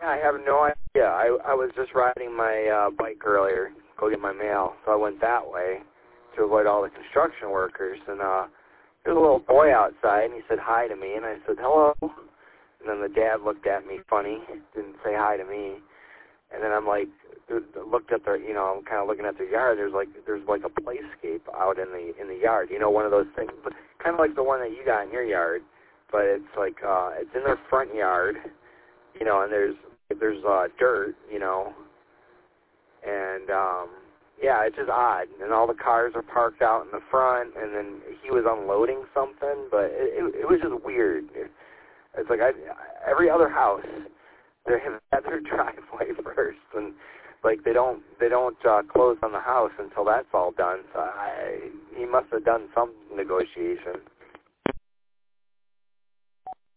I have no idea. I was just riding my bike earlier, go get my mail, so I went that way to avoid all the construction workers. And there's a little boy outside, and he said hi to me, and I said hello. And then the dad looked at me funny, didn't say hi to me. And then I'm like, looked at their, I'm kind of looking at their yard. There's like a playscape out in the yard. One of those things, but kind of like the one that you got in your yard, but it's like it's in their front yard, and there's dirt, and yeah, it's just odd. And all the cars are parked out in the front, and then he was unloading something, but it was just weird. It's like every other house, they have had their driveway first, and like they don't close on the house until that's all done. So he must have done some negotiation.